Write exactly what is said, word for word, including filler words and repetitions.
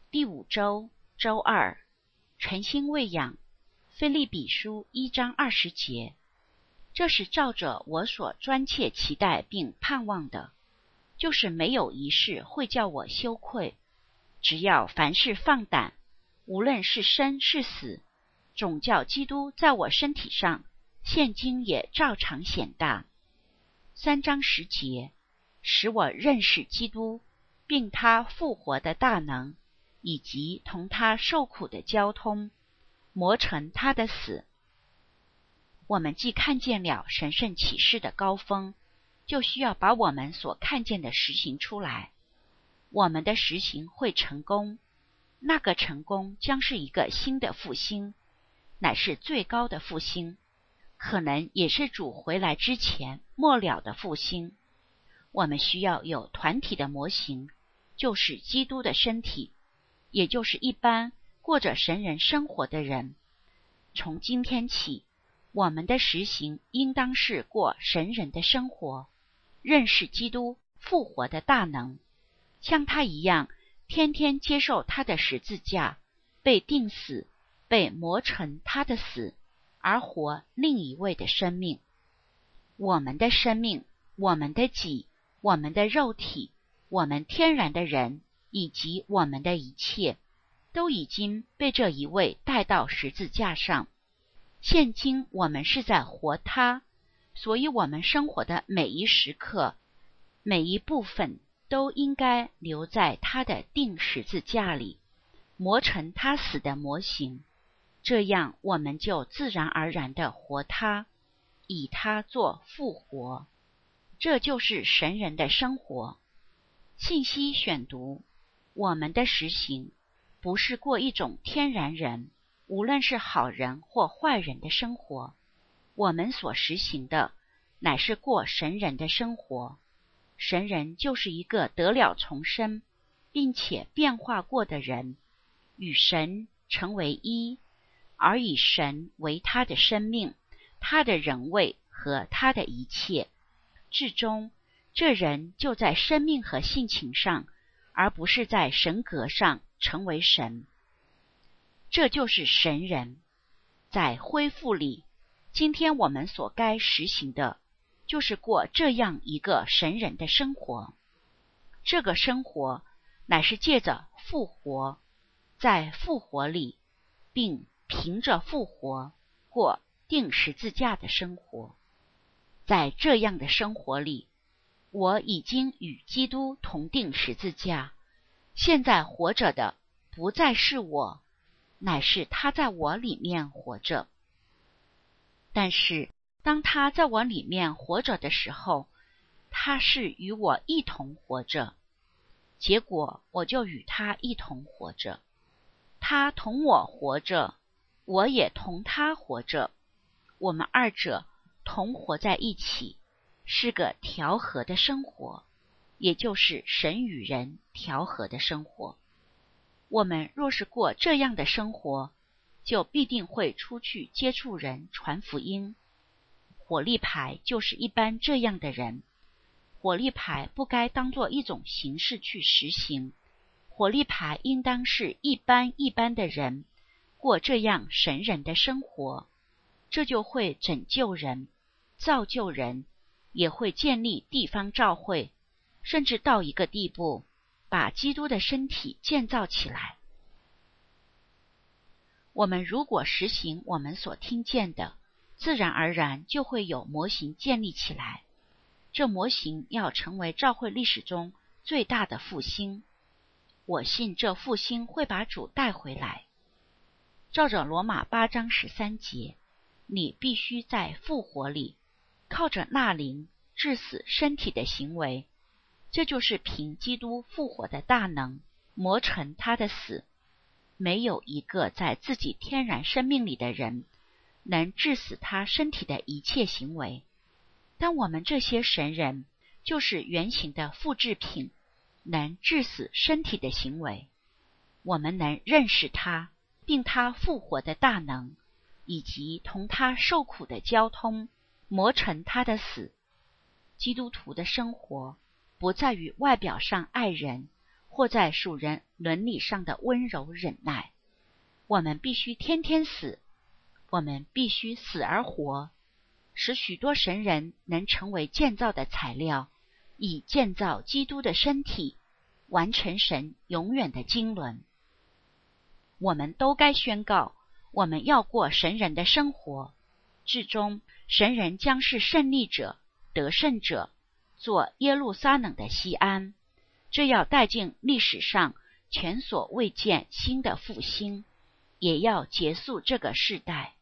第五周周二，诚心喂养，腓立比书一章二十节。这是照着我所专切期待并盼望的，就是没有一事会叫我羞愧。只要凡事放胆，无论是生是死，总叫基督在我身体上，现今也照常显大。三章十节，使我认识基督，并他复活的大能，以及同他受苦的交通，磨成他的死。我们既看见了神圣启示的高峰，就需要把我们所看见的实行出来。我们的实行会成功，那个成功将是一个新的复兴，乃是最高的复兴，可能也是主回来之前末了的复兴。我们需要有团体的模型，就是基督的身体，也就是一般过着神人生活的人。从今天起，我们的实行应当是过神人的生活，认识基督复活的大能，像他一样天天接受他的十字架，被钉死，被磨成他的死，而活另一位的生命。我们的生命，我们的己，我们的肉体，我们天然的人，以及我们的一切，都已经被这一位带到十字架上。现今我们是在活他，所以我们生活的每一时刻，每一部分都应该留在他的钉十字架里，磨成他死的模型。这样我们就自然而然地活他，以他做复活。这就是神人的生活。信息选读：我们的实行不是过一种天然人，无论是好人或坏人的生活，我们所实行的乃是过神人的生活。神人就是一个得了重生并且变化过的人，与神成为一，而以神为他的生命，他的人位和他的一切。至终这人就在生命和性情上，而不是在神格上成为神。这就是神人。在恢复里，今天我们所该实行的就是过这样一个神人的生活。这个生活乃是借着复活，在复活里，并凭着复活过钉十字架的生活。在这样的生活里，我已经与基督同钉十字架，现在活着的不再是我，乃是他在我里面活着。但是当他在我里面活着的时候，他是与我一同活着，结果我就与他一同活着。他同我活着，我也同他活着，我们二者同活在一起，是个调和的生活，也就是神与人调和的生活。我们若是过这样的生活，就必定会出去接触人，传福音。火力牌就是一般这样的人。火力牌不该当作一种形式去实行，火力牌应当是一般一般的人，过这样神人的生活。这就会拯救人，造就人，也会建立地方教会，甚至到一个地步，把基督的身体建造起来。我们如果实行我们所听见的，自然而然就会有模型建立起来。这模型要成为教会历史中最大的复兴。我信这复兴会把主带回来。照着罗马八章十三节，你必须在复活里，靠着那灵致死身体的行为，这就是凭基督复活的大能，磨成他的死。没有一个在自己天然生命里的人能致死他身体的一切行为，但我们这些神人就是原型的复制品，能致死身体的行为。我们能认识他，并他复活的大能，以及同他受苦的交通，磨成他的死。基督徒的生活不在于外表上爱人， 或在属人伦理上的温柔忍耐。我们必须天天死，我们必须死而活，使许多神人能成为建造的材料，以建造基督的身体，完成神永远的经纶。我们都该宣告，我们要过神人的生活，至终神人将是胜利者、得胜者，做耶路撒冷的锡安。这要带进历史上前所未见新的复兴，也要结束这个世代。